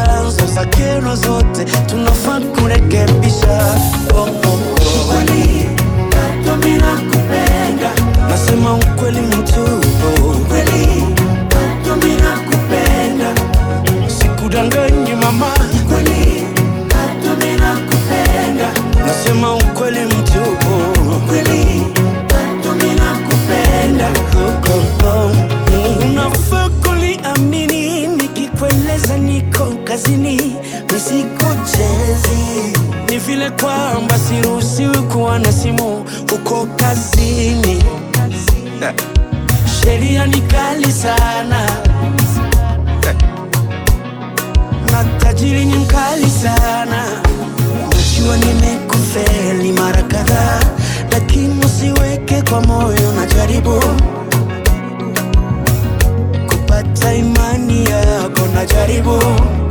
chanzo za kero zote tunafaa kurekebisha. Kweli bado mimi nakupenda, Nasema ukweli mtupu, kweli bado mimi nakupenda, sikudanganyi mama, kweli bado mimi nakupenda, nasema ukweli mtupu, kweli bado mimi nakupenda. Unafaa kuliamini nikikueleza niko kazini, nisikuchezi. Ni vile kwamba siruhusiwi kuwa na simu uko kazini. Sheria ni kali sana, na tajiri ni mkali sana. Najua nimekufeli mara kadhaa, lakini usiweke kwa moyo. Najaribu kupata imani yako, najaribu